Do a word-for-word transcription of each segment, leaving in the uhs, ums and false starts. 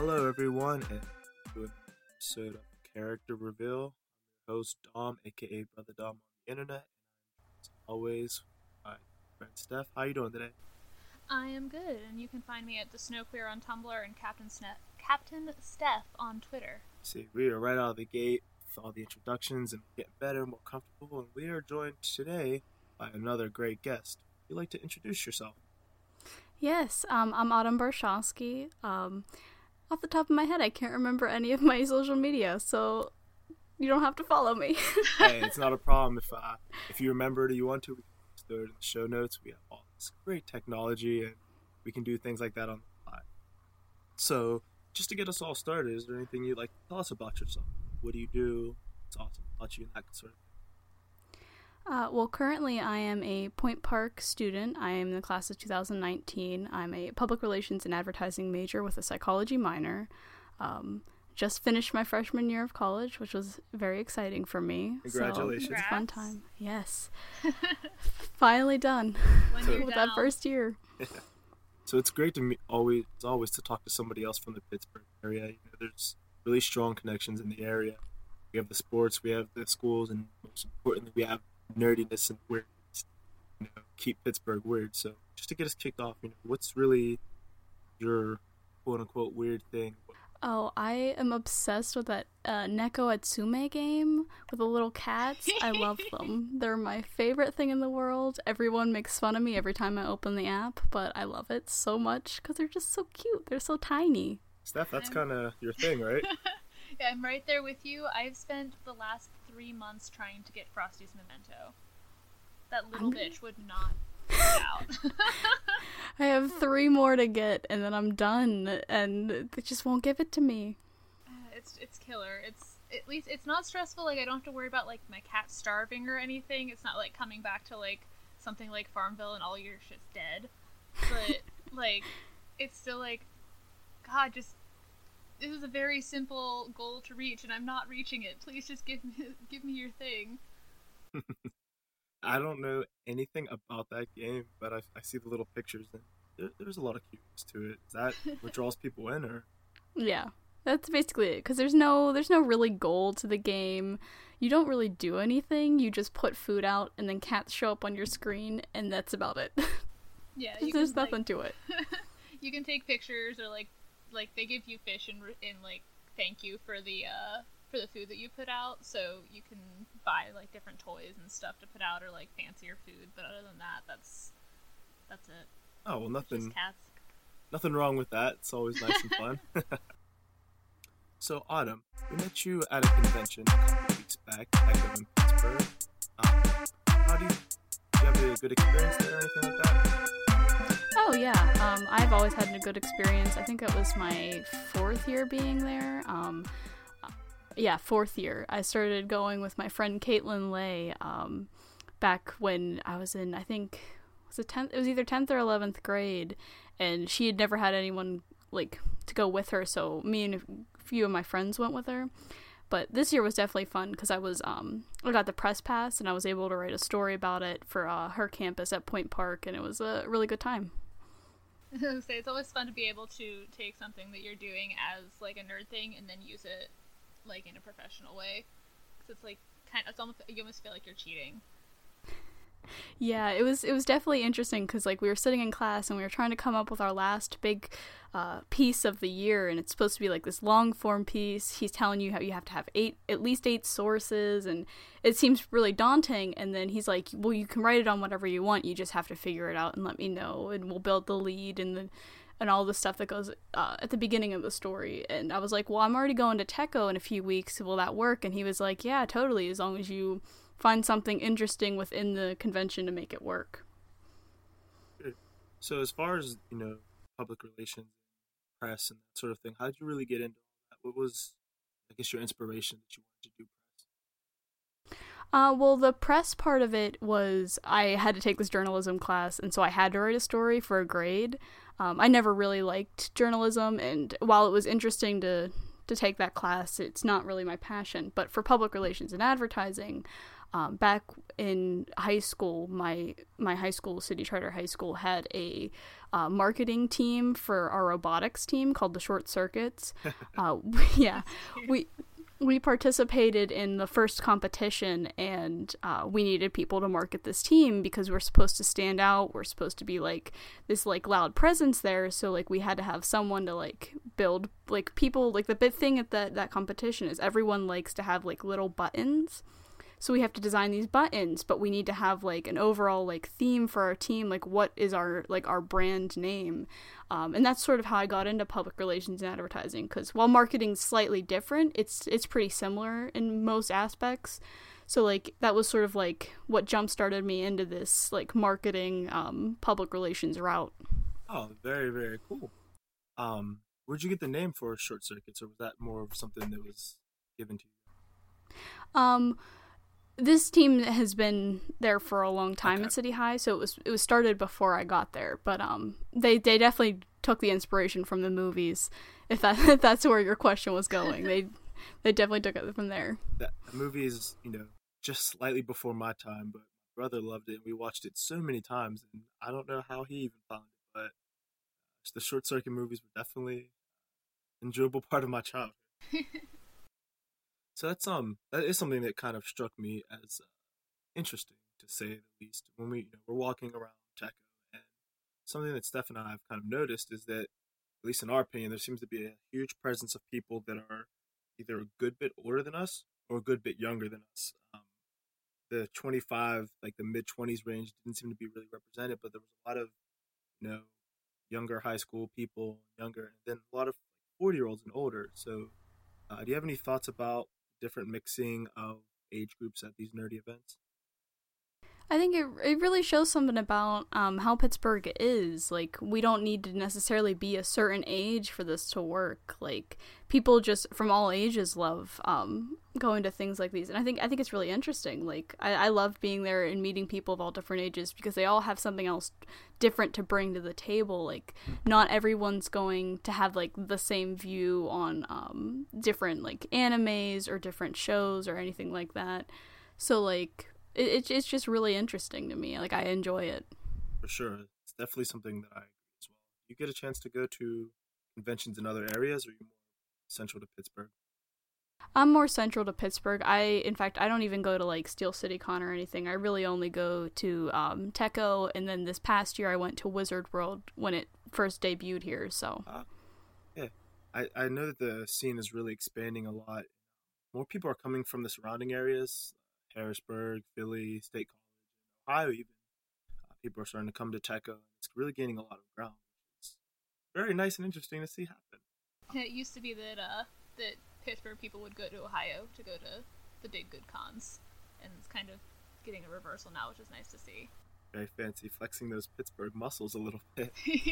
Hello, everyone, and welcome to an episode of Character Reveal. I'm your host, Dom, aka Brother Dom on the internet, and as always, my friend Steph. How you doing today? I am good, and you can find me at the Snow Queer on Tumblr and Captain Sne- Captain Steph on Twitter. See, we are right out of the gate with all the introductions and getting better, more comfortable, and we are joined today by another great guest. Would you like to introduce yourself? Yes, um, I'm Autumn Barshowski. Um, off the top of my head, I can't remember any of my social media, so you don't have to follow me. Hey, it's not a problem. If uh, if you remember it or you want to, we can just throw it in the show notes. We have all this great technology, and we can do things like that on the fly. So, just to get us all started, is there anything you'd like to tell us about yourself? What do you do? What's awesome about you, and that sort of thing? Uh, well, currently I am a Point Park student. I am in the class of two thousand nineteen. I'm a public relations and advertising major with a psychology minor. Um, just finished my freshman year of college, which was very exciting for me. Congratulations. So it was a fun time. Yes. Finally done When So- you're with down. that first year. So it's great to me always always to talk to somebody else from the Pittsburgh area. You know, there's really strong connections in the area. We have the sports, we have the schools, and most importantly, we have nerdiness and weirdness. You know, keep Pittsburgh weird. So just to get us kicked off, you know, what's really your quote unquote weird thing? Oh, I am obsessed with that uh, Neko Atsume game with the little cats. I love them. They're my favorite thing in the world. Everyone makes fun of me every time I open the app, but I love it so much because they're just so cute. They're so tiny. Steph, that's kind of your thing, right? Yeah, I'm right there with you. I've spent the last three months trying to get Frosty's Memento. That little I'm- bitch would not get out. I have three more to get, and then I'm done, and they just won't give it to me. Uh, it's it's killer. It's at least it's not stressful. Like I don't have to worry about like my cat starving or anything. It's not like coming back to like something like Farmville and all your shit's dead. But like it's still like, God, just this is a very simple goal to reach, and I'm not reaching it. Please just give me give me your thing. I don't know anything about that game, but I, I see the little pictures, and there, there's a lot of cuteness to it. Is that what draws people in, or? Yeah, that's basically it. Because there's no, there's no really goal to the game. You don't really do anything. You just put food out, and then cats show up on your screen, and that's about it. Yeah, you There's can, nothing like, to it. you can take pictures or like like they give you fish and in like thank you for the uh for the food that you put out, so you can buy like different toys and stuff to put out or like fancier food, but other than that, that's that's it. Oh well, nothing. Just cats. Nothing wrong with that. It's always nice and fun. So, Autumn, we met you at a convention a couple weeks back, Echo in Pittsburgh. Um, how do you, do you have a good experience there or anything like that? Oh yeah, um, I've always had a good experience. I think it was my fourth year being there. Um, yeah, fourth year. I started going with my friend Caitlin Lay um, back when I was in, I think, was it tenth? It was either tenth or eleventh grade, and she had never had anyone like to go with her, so me and a few of my friends went with her. But this year was definitely fun because I was um I got the press pass and I was able to write a story about it for uh, her campus at Point Park, and it was a really good time. I was gonna say it's always fun to be able to take something that you're doing as like a nerd thing and then use it like in a professional way, because it's like kind of, it's almost, you almost feel like you're cheating. Yeah, it was it was definitely interesting because like we were sitting in class and we were trying to come up with our last big uh, piece of the year, and it's supposed to be like this long form piece. He's telling you how you have to have eight at least eight sources, and it seems really daunting. And then he's like, "Well, you can write it on whatever you want. You just have to figure it out and let me know, and we'll build the lead and the and all the stuff that goes uh, at the beginning of the story." And I was like, "Well, I'm already going to Techo in a few weeks. Will that work?" And he was like, "Yeah, totally. As long as you find something interesting within the convention to make it work." So, as far as, you know, public relations, press, and that sort of thing, how did you really get into all that? What was, I guess, your inspiration that you wanted to do press? Uh, well, the press part of it was I had to take this journalism class, and so I had to write a story for a grade. Um, I never really liked journalism, and while it was interesting to to take that class, it's not really my passion. But for public relations and advertising, Um, back in high school, my my high school, City Charter High School, had a uh, marketing team for our robotics team called the Short Circuits. uh, yeah, we we participated in the first competition, and uh, we needed people to market this team because we're supposed to stand out. We're supposed to be like this like loud presence there. So like we had to have someone to like build like people. Like the big thing at that that competition is everyone likes to have like little buttons. So we have to design these buttons, but we need to have like an overall like theme for our team. Like what is our like our brand name? Um, and that's sort of how I got into public relations and advertising. Because while marketing's slightly different, it's it's pretty similar in most aspects. So like that was sort of like what jump started me into this like marketing um, public relations route. Oh, very very cool. Um, where'd you get the name for Short Circuits, or was that more of something that was given to you? Um. This team has been there for a long time Okay. at City High, so it was it was started before I got there. But um, they they definitely took the inspiration from the movies. If that if that's where your question was going, they they definitely took it from there. That the movie is, you know, just slightly before my time, but my brother loved it, and we watched it so many times, and I don't know how he even found it, but the Short Circuit movies were definitely an enjoyable part of my childhood. So that's um that is something that kind of struck me as uh, interesting, to say the least. When we you know, we're walking around Teco, and something that Steph and I have kind of noticed is that, at least in our opinion, there seems to be a huge presence of people that are either a good bit older than us or a good bit younger than us. Um, the twenty-five, like the mid twenties range, didn't seem to be really represented, but there was a lot of, you know, younger high school people, younger, and then a lot of forty year olds and older. So, uh, do you have any thoughts about different mixing of age groups at these nerdy events? I think it it really shows something about um, how Pittsburgh is. Like, we don't need to necessarily be a certain age for this to work. Like, people just from all ages love um, going to things like these. And I think I think it's really interesting. Like, I, I love being there and meeting people of all different ages because they all have something else different to bring to the table. Like, not everyone's going to have, like, the same view on um, different, like, animes or different shows or anything like that. So, like, It, it's just really interesting to me. Like, I enjoy it. For sure. It's definitely something that I agree as well. You get a chance to go to conventions in other areas, or are you more central to Pittsburgh? I'm more central to Pittsburgh. I, in fact, I don't even go to, like, Steel City Con or anything. I really only go to um, Teco, and then this past year I went to Wizard World when it first debuted here, so. Uh, yeah. I, I know that the scene is really expanding a lot. More people are coming from the surrounding areas, Harrisburg, Philly, State College, Ohio even. Uh, people are starting to come to Teco, and it's really gaining a lot of ground. It's very nice and interesting to see happen. It used to be that uh, that Pittsburgh people would go to Ohio to go to the big good cons, and it's kind of getting a reversal now, which is nice to see. Very fancy, flexing those Pittsburgh muscles a little bit.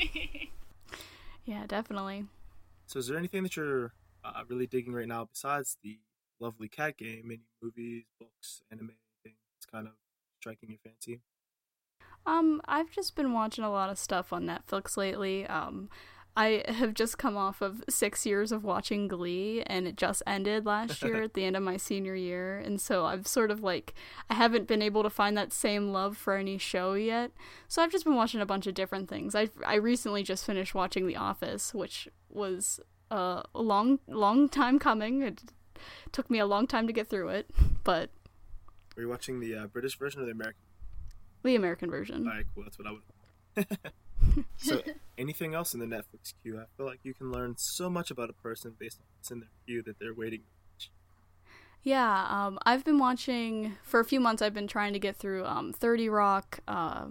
Yeah, definitely. So is there anything that you're uh, really digging right now besides the lovely cat game? Any movies, books, anime, anything that's kind of striking your fancy? Um, I've just been watching a lot of stuff on Netflix lately. Um, I have just come off of six years of watching Glee, and it just ended last year at the end of my senior year, and so I've sort of, like, I haven't been able to find that same love for any show yet, so I've just been watching a bunch of different things. I I recently just finished watching The Office, which was uh, a long, long time coming. It took me a long time to get through it, but... Were you watching the uh, British version or the American? The American version. Alright, cool, that's what I would... So, anything else in the Netflix queue? I feel like you can learn so much about a person based on what's in their queue that they're waiting to watch. Yeah, um, I've been watching, for a few months I've been trying to get through um, thirty Rock. Uh,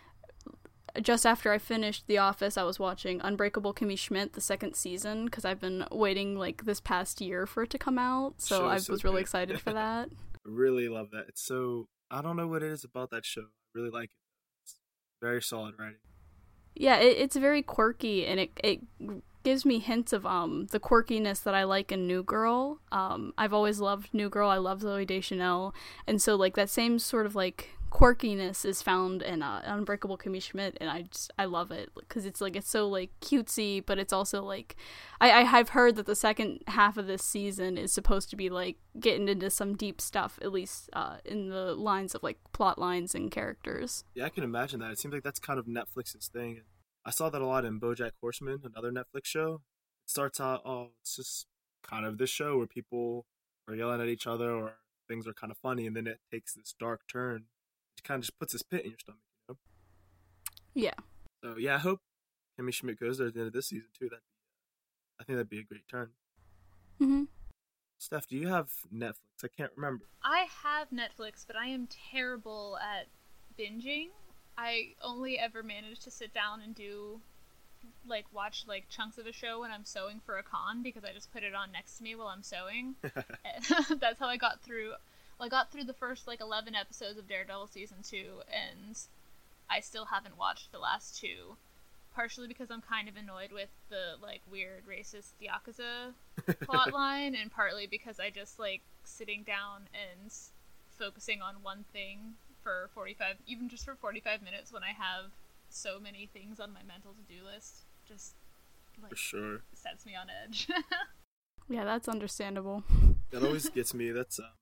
just after I finished The Office, I was watching Unbreakable Kimmy Schmidt, the second season, because I've been waiting, like, this past year for it to come out, so Show I is so was really good. excited for that. I really love that. It's so... I don't know what it is about that show. I really like it. It's very solid writing. Yeah, it, it's very quirky, and it it gives me hints of um the quirkiness that I like in New Girl. Um, I've always loved New Girl. I love Zooey Deschanel, and so, like, that same sort of, like, quirkiness is found in uh, Unbreakable Kimmy Schmidt, and I just I love it because it's like it's so like cutesy, but it's also like I I have heard that the second half of this season is supposed to be like getting into some deep stuff, at least uh, in the lines of like plot lines and characters. Yeah, I can imagine that. It seems like that's kind of Netflix's thing. I saw that a lot in BoJack Horseman, another Netflix show. It starts out, oh, it's just kind of this show where people are yelling at each other or things are kind of funny, and then it takes this dark turn. It kind of just puts this pit in your stomach, you know? Yeah. So, yeah, I hope Kimmy Schmidt goes there at the end of this season, too. That'd be, I think that'd be a great turn. Mm-hmm. Steph, do you have Netflix? I can't remember. I have Netflix, but I am terrible at binging. I only ever manage to sit down and do, like, watch, like, chunks of a show when I'm sewing for a con, because I just put it on next to me while I'm sewing. That's how I got through, well, I got through the first, like, eleven episodes of Daredevil Season two, and I still haven't watched the last two, partially because I'm kind of annoyed with the, like, weird racist Yakuza plotline, and partly because I just like sitting down and focusing on one thing for forty-five, even just for forty-five minutes when I have so many things on my mental to-do list, just like For sure. sets me on edge. Yeah, that's understandable. That always gets me. That's um,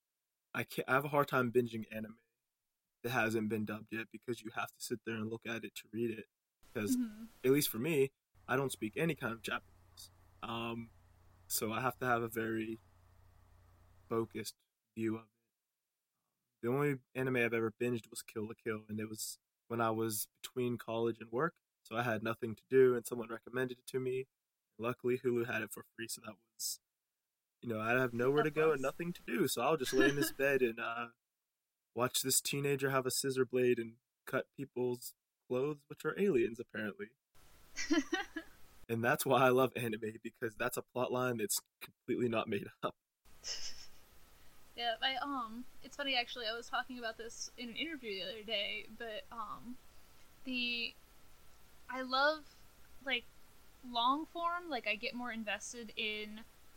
I can't. I have a hard time binging anime that hasn't been dubbed yet because you have to sit there and look at it to read it. Because Mm-hmm. at least for me, I don't speak any kind of Japanese. Um, so I have to have a very focused view of it. The only anime I've ever binged was Kill la Kill, and it was when I was between college and work, so I had nothing to do, and someone recommended it to me. Luckily, Hulu had it for free, so that was, you know, I have nowhere to go and nothing to do, so I'll just lay in this bed and uh, watch this teenager have a scissor blade and cut people's clothes, which are aliens, apparently. And that's why I love anime, because that's a plot line that's completely not made up. Yeah, I um, it's funny actually. I was talking about this in an interview the other day, but um, the I love like long form. Like I get more invested in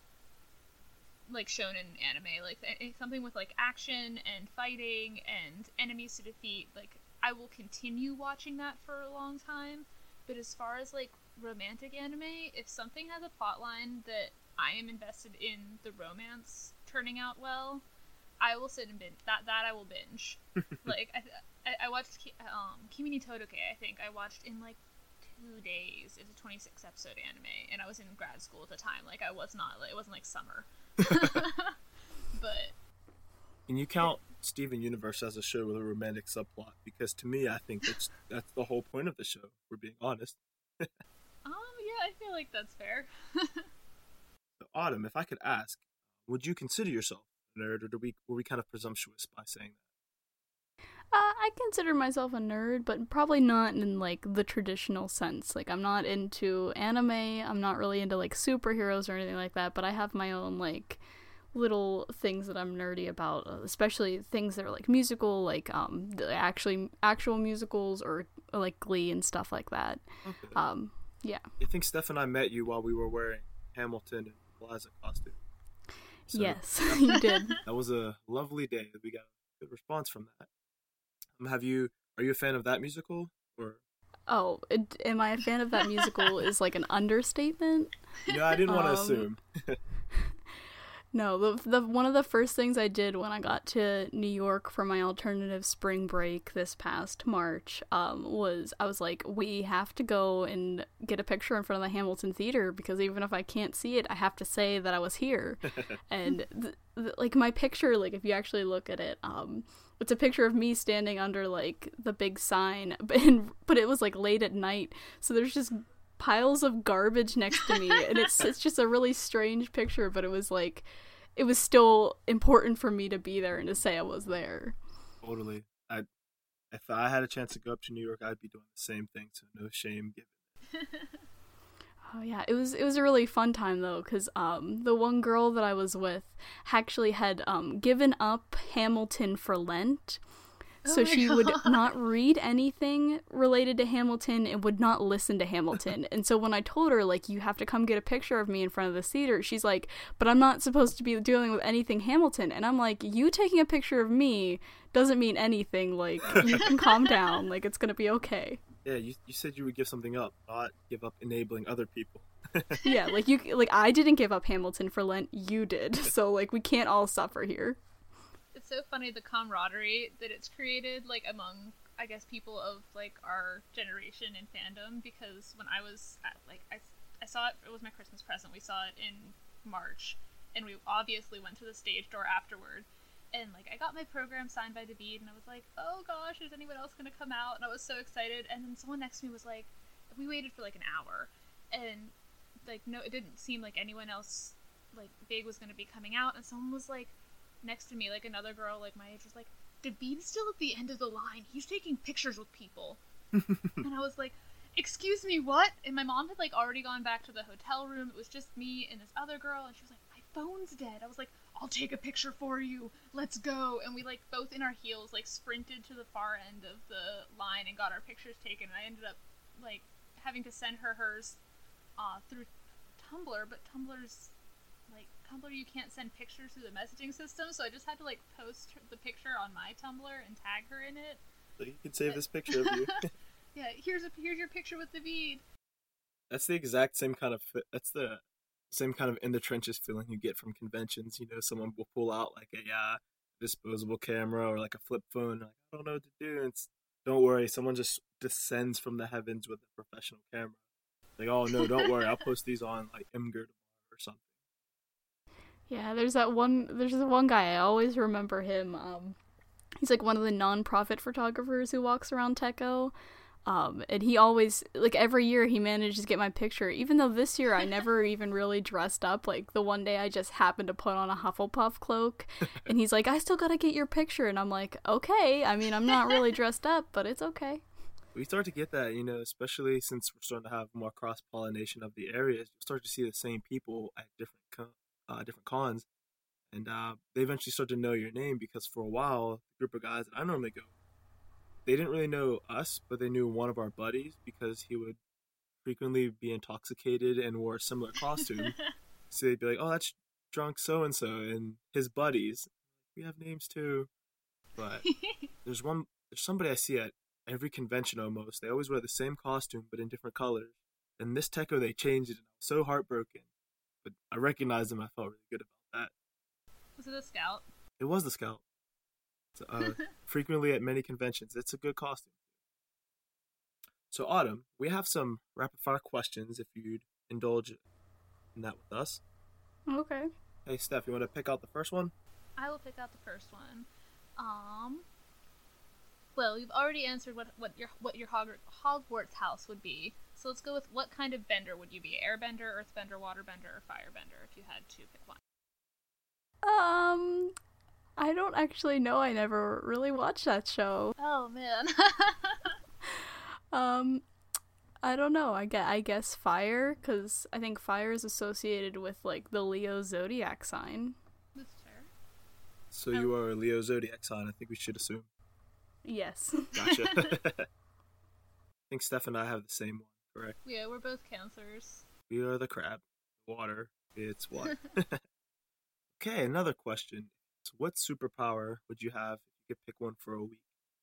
like shonen anime, like something with like action and fighting and enemies to defeat. Like I will continue watching that for a long time. But as far as like romantic anime, if something has a plot line that I am invested in the romance turning out well, I will sit and binge. That that I will binge. Like I, I I watched um Kimi ni Todoke. I think I watched in like two days. It's a twenty-six episode anime, and I was in grad school at the time. Like I was not. Like, it wasn't like summer. But can you count Steven Universe as a show with a romantic subplot? Because to me, I think that's that's the whole point of the show. If we're being honest. um yeah, I feel like that's fair. So, Autumn, if I could ask, would you consider yourself a nerd, or do we were we kind of presumptuous by saying that? Uh, I consider myself a nerd, but probably not in, like, the traditional sense. Like, I'm not into anime, I'm not really into, like, superheroes or anything like that, but I have my own, like, little things that I'm nerdy about, especially things that are, like, musical, like, um, actually, actual musicals, or, or, like, Glee and stuff like that. Okay. Um, yeah. I think Steph and I met you while we were wearing Hamilton and Plaza costume. So yes, you did. That was a lovely day. We got a good response from that. Um, have you? Are you a fan of that musical? Or Oh, it, am I a fan of that musical is, like, an understatement. you know, I didn't want to Um, assume. No, the, the one of the first things I did when I got to New York for my alternative spring break this past March um, was I was like, we have to go and get a picture in front of the Hamilton Theater, because even if I can't see it, I have to say that I was here. And th- th- like my picture, like if you actually look at it, um, it's a picture of me standing under like the big sign, but in, but it was like late at night, so there's just piles of garbage next to me, and it's it's just a really strange picture, but it was like it was still important for me to be there and to say I was there. Totally. I, if I had a chance to go up to New York, I'd be doing the same thing. So no shame given. Oh yeah, it was it was a really fun time though, because um the one girl that I was with actually had um given up Hamilton for Lent. So Oh my she would God. not read anything related to Hamilton and would not listen to Hamilton. And so when I told her, like, you have to come get a picture of me in front of the theater, she's like, but I'm not supposed to be dealing with anything Hamilton. And I'm like, you taking a picture of me doesn't mean anything. Like, you can calm down. Like, it's gonna be okay. Yeah, you, you said you would give something up, not give up enabling other people. Yeah, like, you, like, I didn't give up Hamilton for Lent, you did. So, like, we can't all suffer here. It's so funny the camaraderie that it's created, like, among, I guess, people of, like, our generation in fandom, because when I was at, like, I, I saw it, it was my Christmas present, we saw it in March, and we obviously went to the stage door afterward, and, like, I got my program signed by David, and I was like, oh gosh, is anyone else gonna come out? And I was so excited, and then someone next to me was like, we waited for, like, an hour, and, like, no, it didn't seem like anyone else, like, big was gonna be coming out, and someone was like, next to me, like another girl like my age was like, David's still at the end of the line, he's taking pictures with people. And I was like, excuse me, what? And my mom had like already gone back to the hotel room. It was just me and this other girl, and she was like, my phone's dead. I was like, I'll take a picture for you, let's go. And we like both in our heels like sprinted to the far end of the line and got our pictures taken, and I ended up like having to send her hers uh, through Tumblr, but Tumblr's like Tumblr, you can't send pictures through the messaging system, so I just had to like post the picture on my Tumblr and tag her in it. So you can save this picture of you. Yeah, here's a here's your picture with David. That's the exact same kind of that's the same kind of in the trenches feeling you get from conventions. You know, someone will pull out like a uh, disposable camera or like a flip phone. Like, I don't know what to do. And it's, don't worry, someone just descends from the heavens with a professional camera. Like, oh no, don't worry, I'll post these on like Imgur tomorrow or something. Yeah, there's that one, there's this one guy, I always remember him, um, he's like one of the non-profit photographers who walks around Techo, um, and he always, like every year he manages to get my picture, even though this year I never even really dressed up, like the one day I just happened to put on a Hufflepuff cloak, and he's like, I still gotta get your picture, and I'm like, okay, I mean, I'm not really dressed up, but it's okay. We start to get that, you know, especially since we're starting to have more cross-pollination of the areas, you start to see the same people at different co- Uh, different cons, and uh, they eventually start to know your name, because for a while, the group of guys that I normally go, they didn't really know us, but they knew one of our buddies because he would frequently be intoxicated and wore a similar costume. So they'd be like, oh, that's drunk so-and-so, and his buddies. We have names too. But there's one, there's somebody I see at every convention almost. They always wear the same costume, but in different colors. And this Techo, they changed it, and I was so heartbroken. But I recognized him. I felt really good about that. Was it a scout? It was the Scout. So, uh, frequently at many conventions. It's a good costume. So, Autumn, we have some rapid-fire questions if you'd indulge in that with us. Okay. Hey, Steph, you want to pick out the first one? I will pick out the first one. Um. Well, you've already answered what what your what your Hog- Hogwarts house would be. So let's go with, what kind of bender would you be? Airbender, Earthbender, Waterbender, or Firebender? If you had to pick one. Um, I don't actually know. I never really watched that show. Oh man. um, I don't know. I guess, I guess fire, because I think fire is associated with like the Leo zodiac sign. That's fair. So you are a Leo zodiac sign. I think we should assume. Yes. Gotcha. I think Steph and I have the same one, correct? Yeah, we're both Cancers. We are the crab. Water. It's water. Okay, another question. So what superpower would you have if you could pick one for a week?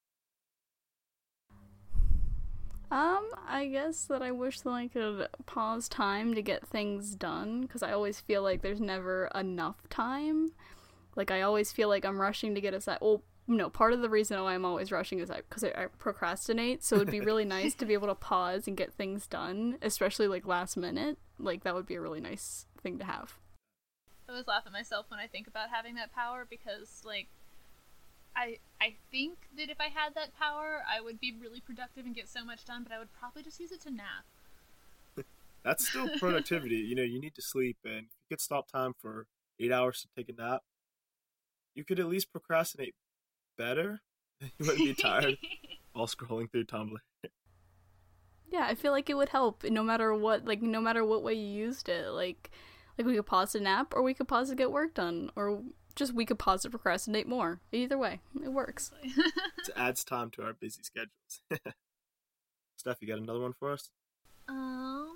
Um, I guess that I wish that I could pause time to get things done, because I always feel like there's never enough time. Like, I always feel like I'm rushing to get a set. Well, no, part of the reason why I'm always rushing is because I, I procrastinate, so it'd be really nice to be able to pause and get things done, especially, like, last minute. Like, that would be a really nice thing to have. I always laugh at myself when I think about having that power, because, like, I I think that if I had that power, I would be really productive and get so much done, but I would probably just use it to nap. That's still productivity. You know, you need to sleep, and if you could stop time for eight hours to take a nap, you could at least procrastinate better. You wouldn't be tired while scrolling through Tumblr. Yeah, I feel like it would help no matter what, like, no matter what way you used it. Like, like we could pause to nap, or we could pause to get work done, or just we could pause to procrastinate more. Either way, it works. It adds time to our busy schedules. Steph, you got another one for us? Um.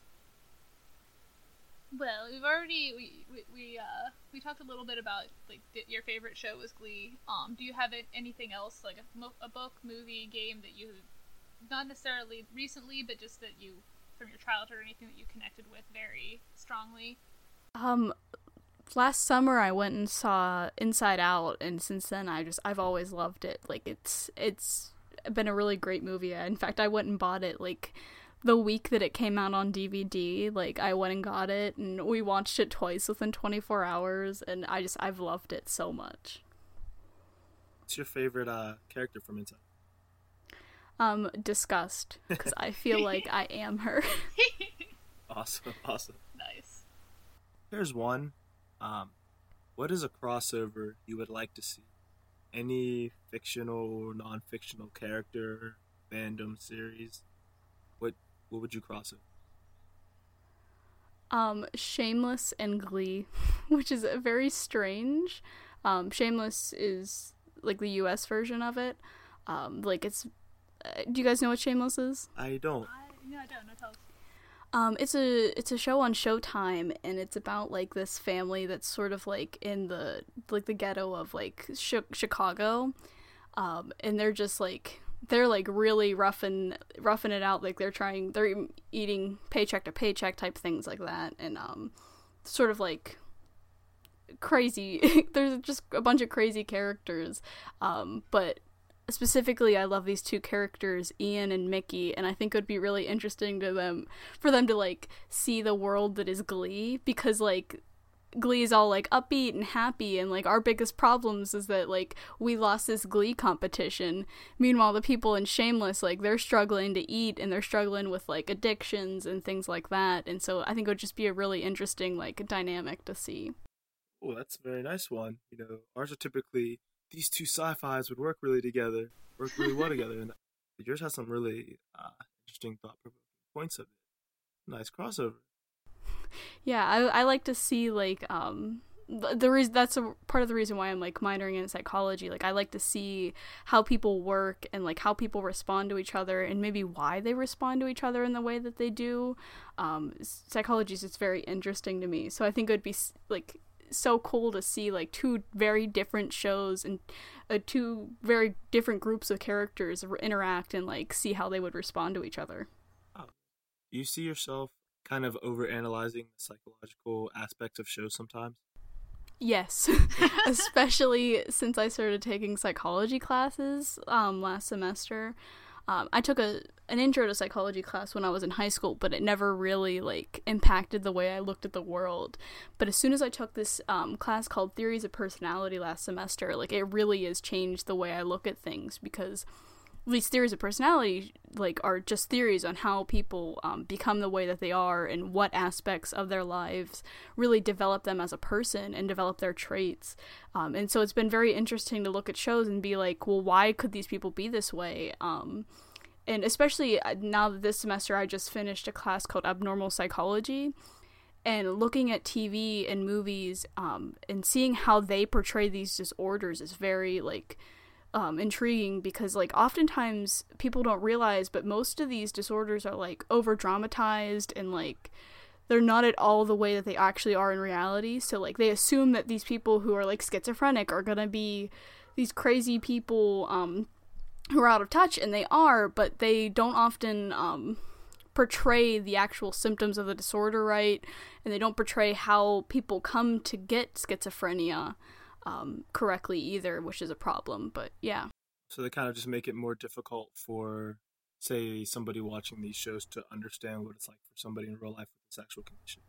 Well, we've already we we we uh we talked a little bit about like th- your favorite show was Glee. Um, do you have it, anything else like a, mo- a book, movie, game that you not necessarily recently, but just that you from your childhood or anything that you connected with very strongly? Um, last summer I went and saw Inside Out, and since then I just I've always loved it. Like it's it's been a really great movie. In fact, I went and bought it like the week that it came out on D V D. Like I went and got it, and we watched it twice within twenty-four hours, and I just I've loved it so much. What's your favorite uh character from Inside? Um, Disgust, because I feel like I am her. Awesome, awesome. Nice. Here's one. Um, what is a crossover you would like to see? Any fictional or non-fictional character, fandom, series? What what would you cross over? Um, Shameless and Glee, which is very strange. Um, Shameless is like the U S version of it. Um, like it's. Uh, do you guys know what Shameless is? I don't. I, no, I don't. No, tell us. Um, it's a it's a show on Showtime, and it's about like this family that's sort of like in the like the ghetto of like sh- Chicago, um, and they're just like they're like really roughing roughing it out. Like they're trying they're eating paycheck to paycheck type things like that, and um, sort of like crazy. There's just a bunch of crazy characters, um, but. Specifically, I love these two characters, Ian and Mickey, and I think it would be really interesting to them for them to like see the world that is Glee, because like Glee is all like upbeat and happy, and like our biggest problems is that like we lost this Glee competition. Meanwhile, the people in Shameless, like they're struggling to eat, and they're struggling with like addictions and things like that, and so I think it would just be a really interesting like dynamic to see. Oh, that's a very nice one. You know, ours are typically these two sci-fis would work really together, work really well together, and yours has some really uh, interesting, thought-provoking points of it. Nice crossover. Yeah, I I like to see like um the, the reason that's a part of the reason why I'm like minoring in psychology. Like I like to see how people work and like how people respond to each other, and maybe why they respond to each other in the way that they do. Um, psychology is just very interesting to me, so I think it would be like. So cool to see like two very different shows and uh, two very different groups of characters interact and like see how they would respond to each other. Oh. Do you see yourself kind of overanalyzing the psychological aspects of shows sometimes? Yes, especially since I started taking psychology classes um, last semester. Um, I took a an intro to psychology class when I was in high school, but it never really like impacted the way I looked at the world. But as soon as I took this um, class called Theories of Personality last semester, like it really has changed the way I look at things, because these theories of personality like are just theories on how people um, become the way that they are, and what aspects of their lives really develop them as a person and develop their traits. Um, and so it's been very interesting to look at shows and be like, well, why could these people be this way? Um, and especially now that this semester I just finished a class called Abnormal Psychology, and looking at T V and movies um, and seeing how they portray these disorders is very like Um, intriguing, because like oftentimes people don't realize, but most of these disorders are like over dramatized, and like they're not at all the way that they actually are in reality. So like they assume that these people who are like schizophrenic are gonna be these crazy people um who are out of touch, and they are, but they don't often um portray the actual symptoms of the disorder right, and they don't portray how people come to get schizophrenia Um, correctly either, which is a problem. But yeah, so they kind of just make it more difficult for, say, somebody watching these shows to understand what it's like for somebody in real life with a sexual condition.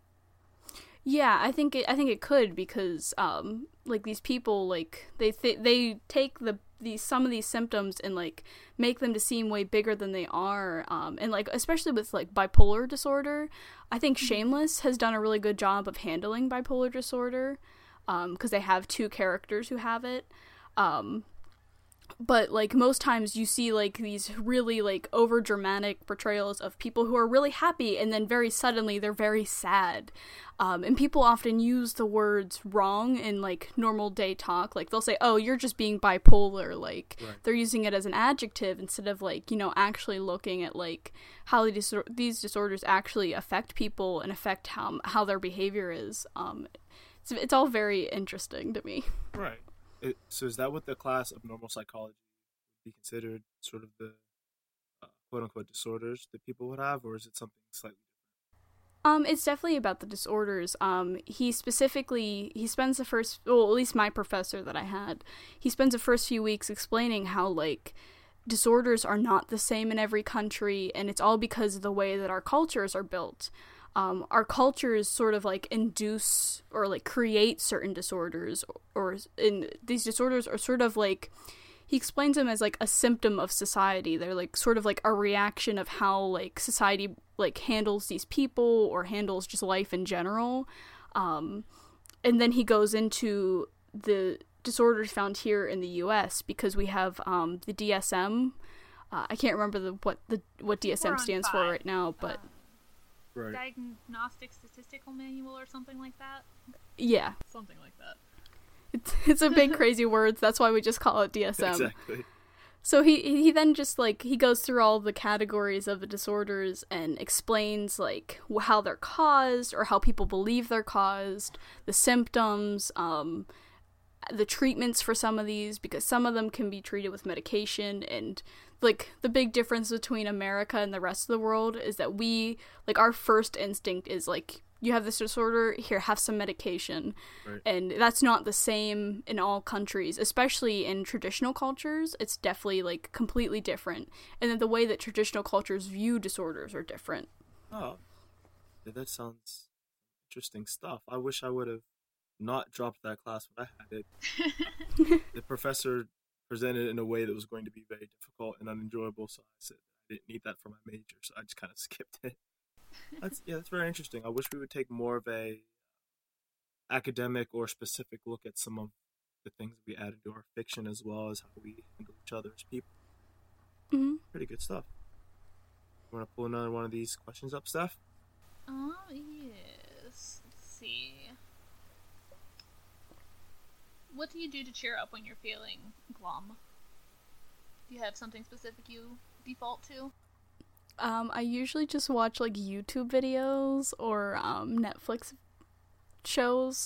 Yeah, I think it, I think it could, because um, like these people, like they th- they take the these some of these symptoms and like make them to seem way bigger than they are. Um, and like especially with like bipolar disorder, I think Shameless has done a really good job of handling bipolar disorder. Um, because they have two characters who have it. Um, but like most times you see like these really like over dramatic portrayals of people who are really happy and then very suddenly they're very sad. Um, and people often use the words wrong in like normal day talk. Like they'll say, oh, you're just being bipolar. Like Right. they're using it as an adjective instead of like, you know, actually looking at like how these, these disorders actually affect people and affect how, how their behavior is. Um, it's, it's all very interesting to me. Right. It, so is that what the class of normal psychology would be considered, sort of the uh, quote-unquote disorders that people would have, or is it something slightly Um, it's definitely about the disorders. Um, he specifically, he spends the first, well, at least my professor that I had, he spends the first few weeks explaining how, like, disorders are not the same in every country, and it's all because of the way that our cultures are built. Um, our cultures sort of, like, induce or, like, create certain disorders, or, in these disorders are sort of, like, he explains them as, like, a symptom of society. They're, like, sort of, like, a reaction of how, like, society, like, handles these people or handles just life in general. Um, and then he goes into the disorders found here in the U S because we have um, the D S M. Uh, I can't remember the what the what D S M We're on stands for five. right now, but Um, right? Diagnostic Statistical Manual or something like that. yeah, Something like that. it's it's a big crazy word. That's why we just call it D S M. Exactly. So he he then just like he goes through all the categories of the disorders and explains like wh- how they're caused or how people believe they're caused, the symptoms, um, the treatments for some of these, because some of them can be treated with medication. And like the big difference between America and the rest of the world is that we like our first instinct is like, you have this disorder, here, have some medication. Right. And that's not the same in all countries, especially in traditional cultures. It's definitely like completely different. And then the way that traditional cultures view disorders are different. Oh, yeah, that sounds interesting stuff. I wish I would have not dropped that class when I had it. The professor presented it in a way that was going to be very difficult and unenjoyable, so I said I didn't need that for my major, so I just kind of skipped it. That's yeah, that's very interesting. I wish we would take more of a academic or specific look at some of the things we add into our fiction, as well as how we handle each other as people. Mm-hmm. Pretty good stuff. You want to pull another one of these questions up, Steph? Oh, yes. Let's see. What do you do to cheer up when you're feeling glum? Do you have something specific you default to? Um, I usually just watch like YouTube videos or um, Netflix shows.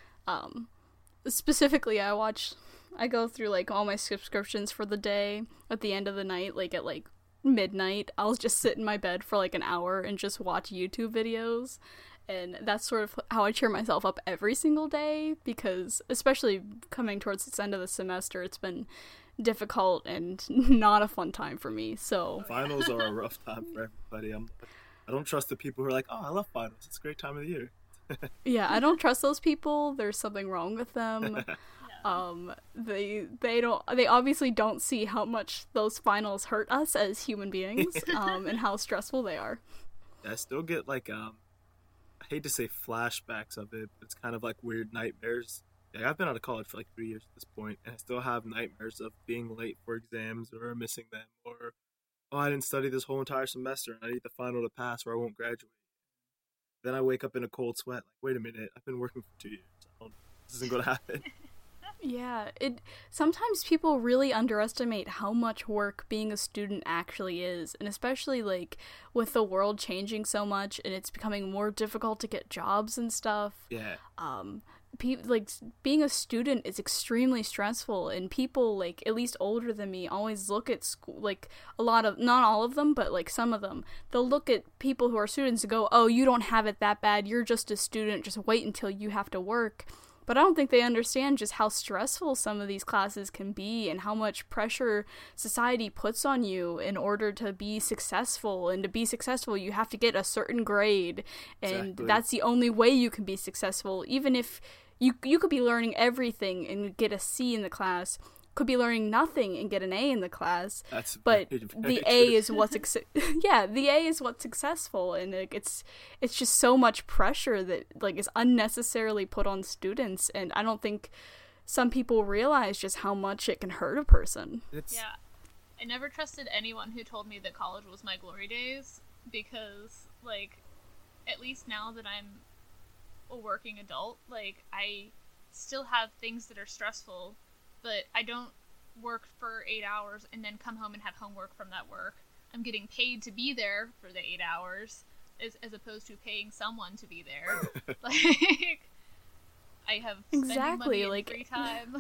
Um, specifically, I watch, I go through like all my subscriptions for the day at the end of the night, like at like midnight. I'll just sit in my bed for like an hour and just watch YouTube videos. And that's sort of how I cheer myself up every single day, because especially coming towards the end of the semester, it's been difficult and not a fun time for me. So Finals are a rough time for everybody. I'm, I don't trust the people who are like, oh, I love finals. It's a great time of the year. yeah, I don't trust those people. There's something wrong with them. Yeah. Um, they they don't they obviously don't see how much those finals hurt us as human beings, um, and how stressful they are. I still get like um, I hate to say flashbacks of it, but it's kind of like weird nightmares. Like, I've been out of college for like three years at this point, and I still have nightmares of being late for exams or missing them, or oh, I didn't study this whole entire semester and I need the final to pass or I won't graduate. Then I wake up in a cold sweat, like, wait a minute, I've been working for two years. I don't, this isn't going to happen. Yeah, it sometimes people really underestimate how much work being a student actually is, and especially like with the world changing so much and it's becoming more difficult to get jobs and stuff. Yeah. Um pe- like being a student is extremely stressful, and people like at least older than me always look at school, like a lot of, not all of them, but like some of them, they'll look at people who are students and go, oh, you don't have it that bad, you're just a student, just wait until you have to work. But I don't think they understand just how stressful some of these classes can be and how much pressure society puts on you in order to be successful. And to be successful, you have to get a certain grade. And Exactly. that's the only way you can be successful. Even if you you could be learning everything and get a C in the class, could be learning nothing and get an A in the class. That's But very, very the true. A is what's ex- yeah, the A is what's successful, and like, it's it's just so much pressure that like is unnecessarily put on students, and I don't think some people realize just how much it can hurt a person. It's Yeah. I never trusted anyone who told me that college was my glory days because, like, at least now that I'm a working adult, like, I still have things that are stressful, but I don't work for eight hours and then come home and have homework from that work. I'm getting paid to be there for the eight hours as, as opposed to paying someone to be there. Like, I have spending Exactly, money and like- free time.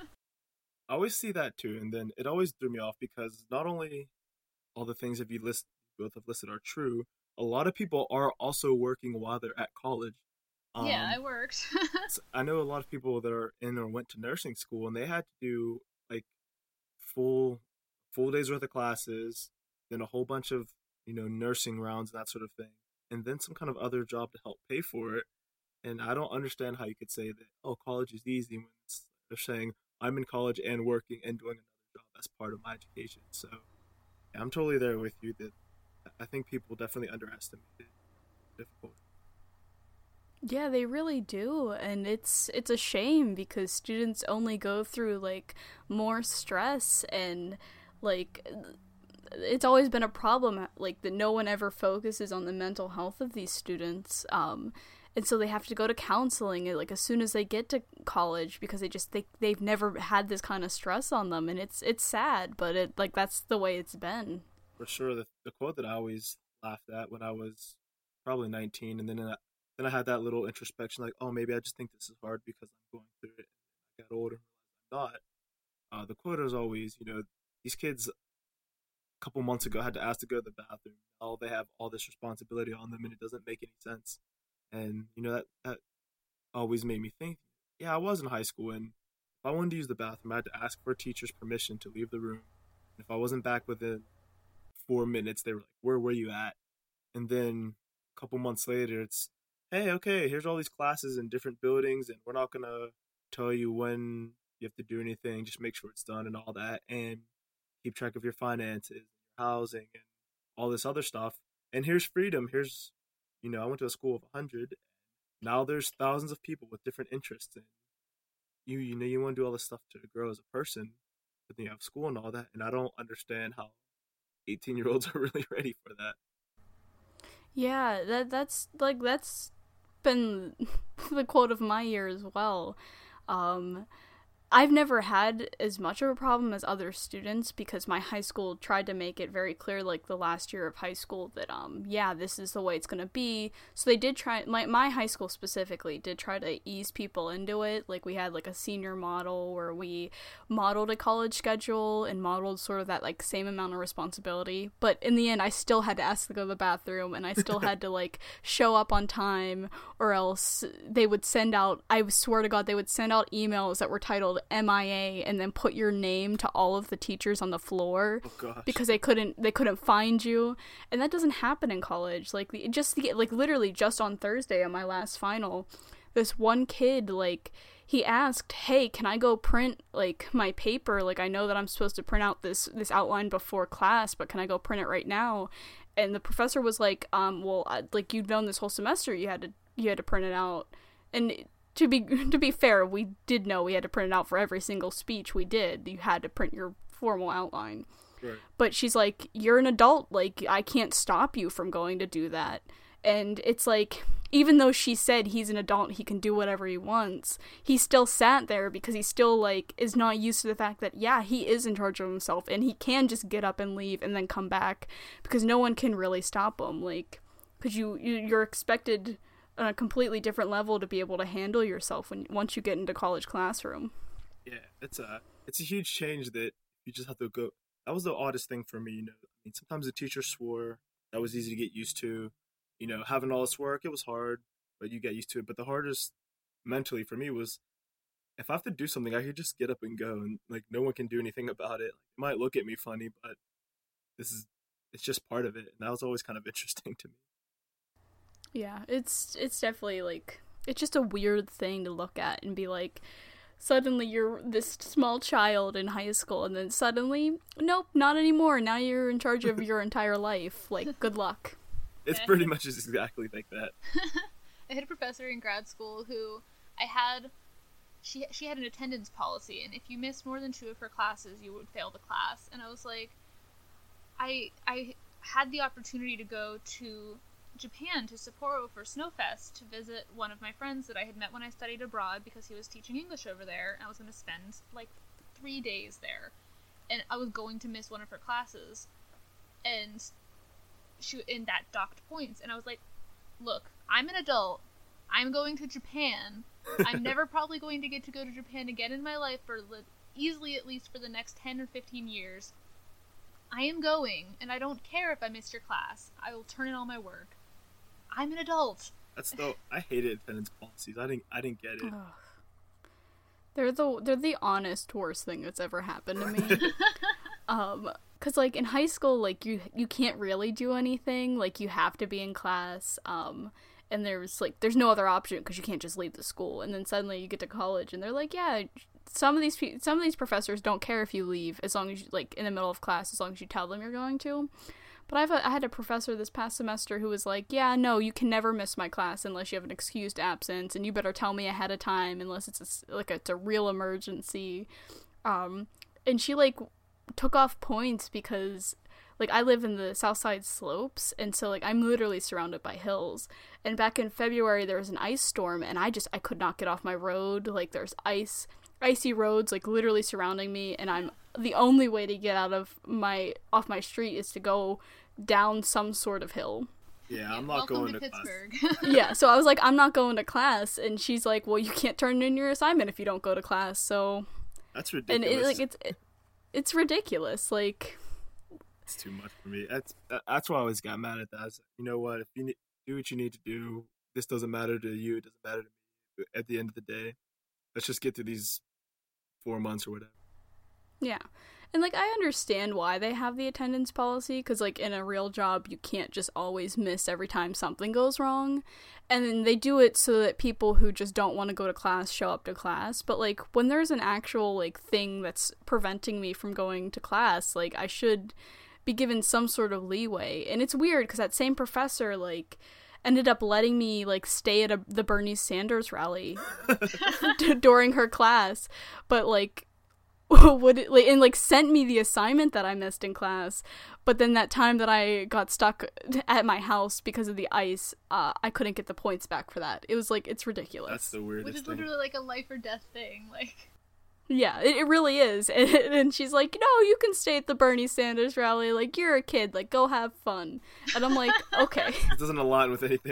I always see that too, and then it always threw me off because not only all the things that you list both have listed are true, a lot of people are also working while they're at college. Um, Yeah, I worked. s- I know a lot of people that are in or went to nursing school, and they had to do like full full days worth of classes, then a whole bunch of you know nursing rounds and that sort of thing, and then some kind of other job to help pay for it. And I don't understand how you could say that oh college is easy when it's, they're saying I'm in college and working and doing another job as part of my education. So yeah, I'm totally there with you that I think people definitely underestimate the difficulty. Yeah, they really do, and it's it's a shame because students only go through like more stress, and like it's always been a problem like that no one ever focuses on the mental health of these students. Um and so they have to go to counseling like as soon as they get to college because they just they they've never had this kind of stress on them, and it's it's sad, but it like that's the way it's been. For sure, the, the quote that I always laughed at when I was probably nineteen, and then I, then I had that little introspection, like, oh, maybe I just think this is hard because I'm going through it. And I got older and realized I'm not. Uh, the quote is always, you know, these kids a couple months ago had to ask to go to the bathroom. Now they have all this responsibility on them, and it doesn't make any sense. And you know that that always made me think. Yeah, I was in high school, and if I wanted to use the bathroom, I had to ask for a teacher's permission to leave the room. And if I wasn't back within four minutes, they were like, where were you at? And then a couple months later, it's, hey, okay, here's all these classes in different buildings, and we're not going to tell you when you have to do anything, just make sure it's done and all that, and keep track of your finances, your housing, and all this other stuff. And here's freedom. Here's, you know, I went to a school of one hundred. Now there's thousands of people with different interests, and you, you know, you want to do all this stuff to grow as a person, but then you have school and all that, and I don't understand how eighteen-year-olds are really ready for that. Yeah, that that's like that's been the quote of my year as well. Um, I've never had as much of a problem as other students because my high school tried to make it very clear, like the last year of high school, that um yeah, this is the way it's gonna be. So they did try. My my high school specifically did try to ease people into it. Like we had like a senior model where we modeled a college schedule and modeled sort of that like same amount of responsibility. But in the end, I still had to ask to go to the bathroom, and I still had to like show up on time, or else they would send out. I swear to God, they would send out emails that were titled M I A and then put your name to all of the teachers on the floor Oh gosh. because they couldn't they couldn't find you, and that doesn't happen in college. Like the, just the, like literally just on Thursday on my last final, this one kid like he asked, "Hey, can I go print like my paper? Like I know that I'm supposed to print out this this outline before class, but can I go print it right now?" And the professor was like, "Um, well, I, like you've known this whole semester you had to you had to print it out." And to be to be fair, we did know we had to print it out for every single speech we did. You had to print your formal outline. Right. But she's like, "You're an adult. Like I can't stop you from going to do that." And it's like, even though she said he's an adult, he can do whatever he wants, he still sat there because he still like is not used to the fact that yeah, he is in charge of himself and he can just get up and leave and then come back because no one can really stop him. Like, because you, you you're expected on a completely different level to be able to handle yourself when once you get into college classroom. Yeah, it's a it's a huge change that you just have to go. That was the oddest thing for me. You know, I mean, sometimes the teacher swore. That was easy to get used to. You know, having all this work, it was hard, but you get used to it. But the hardest mentally for me was if I have to do something, I could just get up and go, and like no one can do anything about it. Like, they might look at me funny, but this is it's just part of it, and that was always kind of interesting to me. Yeah, it's it's definitely like it's just a weird thing to look at and be like, suddenly you're this small child in high school, and then suddenly, nope, not anymore. Now you're in charge of your entire life. Like, good luck. It's pretty much exactly like that. I had a professor in grad school who I had she she had an attendance policy, and if you missed more than two of her classes, you would fail the class. And I was like, I I had the opportunity to go to Japan, to Sapporo for Snowfest, to visit one of my friends that I had met when I studied abroad because he was teaching English over there, and I was going to spend like three days there, and I was going to miss one of her classes, and she in that docked points, and I was like, look, I'm an adult, I'm going to Japan, I'm never probably going to get to go to Japan again in my life for li- easily at least for the next ten or fifteen years. I am going, and I don't care if I missed your class. I will turn in all my work. I'm an adult. That's the I hated attendance policies. I didn't I didn't get it. Ugh. They're the they're the honest worst thing that's ever happened to me. um, cause like in high school, like you you can't really do anything. Like you have to be in class. Um, and there's like there's no other option because you can't just leave the school. And then suddenly you get to college, and they're like, yeah, some of these pe- some of these professors don't care if you leave as long as you, like in the middle of class, as long as you tell them you're going to. But I've a, I had a professor this past semester who was like, yeah, no, you can never miss my class unless you have an excused absence, and you better tell me ahead of time unless it's a, like a, it's a real emergency. Um, and she like took off points because like I live in the South Side Slopes, and so like I'm literally surrounded by hills. And back in February there was an ice storm, and I just I could not get off my road. Like there's ice. icy roads like literally surrounding me, and I'm the only way to get out of my off my street is to go down some sort of hill. Yeah, I'm not Welcome going to, to Pittsburgh. class. Yeah, so I was like, I'm not going to class, and she's like, well, you can't turn in your assignment if you don't go to class. So That's and ridiculous. it, like it's it, it's ridiculous. Like It's too much for me. That's that's why I always got mad at that. I was like, you know what? If you need, do what you need to do, this doesn't matter to you. It doesn't matter to me. At the end of the day, let's just get through these four months or whatever. yeah. And, like, I understand why they have the attendance policy, because, like, in a real job, you can't just always miss every time something goes wrong. And then they do it so that people who just don't want to go to class show up to class. But, like, when there's an actual, like, thing that's preventing me from going to class, like, I should be given some sort of leeway. And it's weird, because that same professor, like, ended up letting me, like, stay at a, the Bernie Sanders rally during her class. But, like, would it, like, and like sent me the assignment that I missed in class, but then that time that I got stuck at my house because of the ice, uh, I couldn't get the points back for that. It was like, it's ridiculous. That's the weirdest Which is thing. literally like a life or death thing. Like, Yeah, it, it really is. And, and she's like, no, you can stay at the Bernie Sanders rally. Like, you're a kid. Like, go have fun. And I'm like, okay. It doesn't align with anything.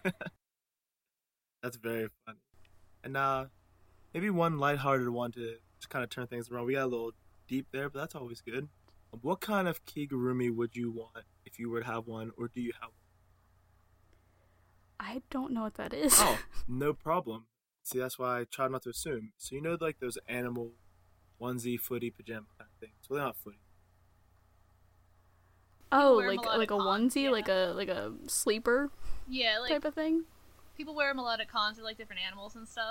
That's very funny. And uh, maybe one lighthearted one to just kind of turn things around. We got a little deep there, but that's always good. What kind of kigurumi would you want if you were to have one, or do you have one? I don't know what that is. Oh, no problem. See, that's why I try not to assume. So you know, like those animal onesie, footy, pajama kind of things. Well, they're not footy. Oh, wear 'em like a lot like at a cons, onesie, yeah. like a like a sleeper yeah, like type of thing. people wear them a lot at cons with like different animals and stuff.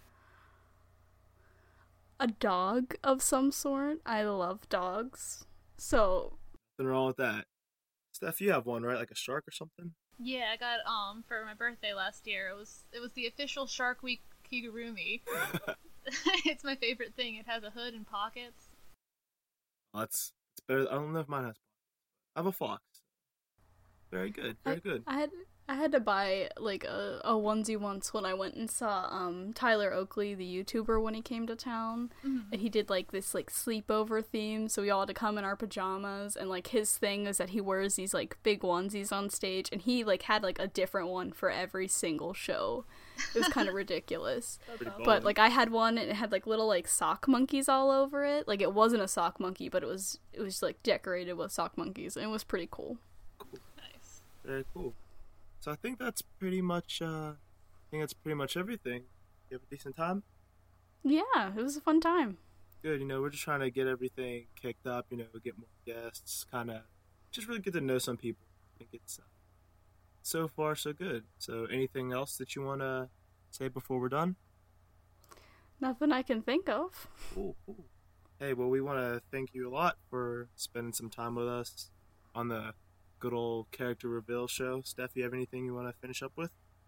A dog of some sort. I love dogs. So, Nothing wrong with that. Steph, you have one, right? Like a shark or something? Yeah, I got um for my birthday last year. It was it was the official Shark Week kigurumi. It's my favorite thing. It has a hood and pockets. Oh, that's it's better. I don't know if mine has pockets. I have a fox. Very good. Very I, good. I had I had to buy like a, a onesie once when I went and saw um Tyler Oakley, the YouTuber, when he came to town, Mm-hmm. and he did like this like sleepover theme, so we all had to come in our pajamas, and like his thing is that he wears these like big onesies on stage, and he like had like a different one for every single show. It was kind of ridiculous. That's Pretty awesome. But like I had one and it had like little like sock monkeys all over it. Like it wasn't a sock monkey, but it was it was like decorated with sock monkeys, and it was pretty cool. Nice. Very cool. So I think that's pretty much. Uh, I think that's pretty much everything. You have a decent time. Yeah, it was a fun time. Good. You know, we're just trying to get everything kicked up. You know, get more guests. Kind of, just really get to know some people. I think it's uh, so far so good. So anything else that you want to say before we're done? Nothing I can think of. Cool, cool. Hey, well, we want to thank you a lot for spending some time with us on the good old character reveal show. Steph, you have anything you want to finish up with?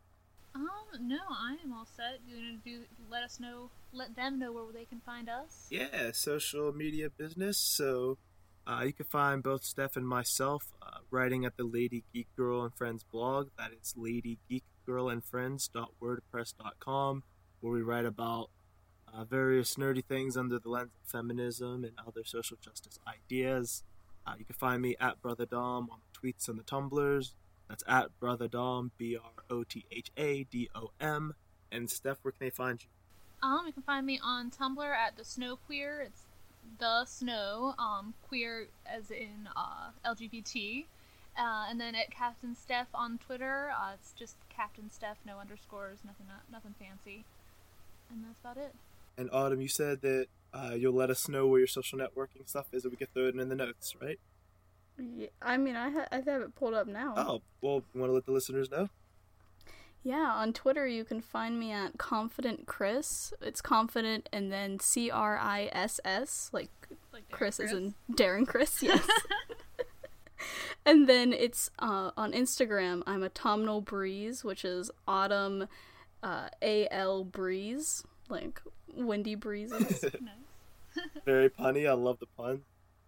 Um, no, I am all set. You gonna do? Let us know. Let them know where they can find us. Yeah, social media business. So uh, you can find both Steph and myself uh, writing at the Lady Geek Girl and Friends blog. That is lady geek girl and friends dot wordpress dot com, where we write about uh, various nerdy things under the lens of feminism and other social justice ideas. Uh, you can find me at Brother Dom on the tweets and the tumblers. That's at Brother Dom, B R O T H A D O M. And Steph, where can they find you? Um, you can find me on Tumblr at the Snow Queer. It's the Snow, um, queer as in uh, L G B T. Uh, and then at Captain Steph on Twitter, uh, it's just Captain Steph, no underscores, nothing, nothing fancy. And that's about it. And Autumn, you said that uh, you'll let us know where your social networking stuff is, and we can throw it in the notes, right? Yeah, I mean, I, ha- I have it pulled up now. Oh, well, you want to let the listeners know? Yeah, on Twitter you can find me at Confident Chris. It's confident and then C R I S S, like, like Chris, Chris is in Darren Chris, yes. And then it's uh, on Instagram, I'm autumnal breeze, which is autumn uh, A L breeze, like windy breezes. Nice. Very punny. I love the pun.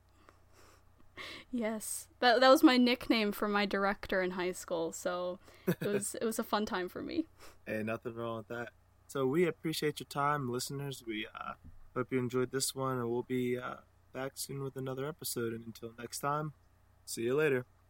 Yes, that that was my nickname for my director in high school, so it was it was a fun time for me. Hey, nothing wrong with that. So we appreciate your time, listeners. We uh, hope you enjoyed this one, and we'll be uh, back soon with another episode. And until next time, see you later.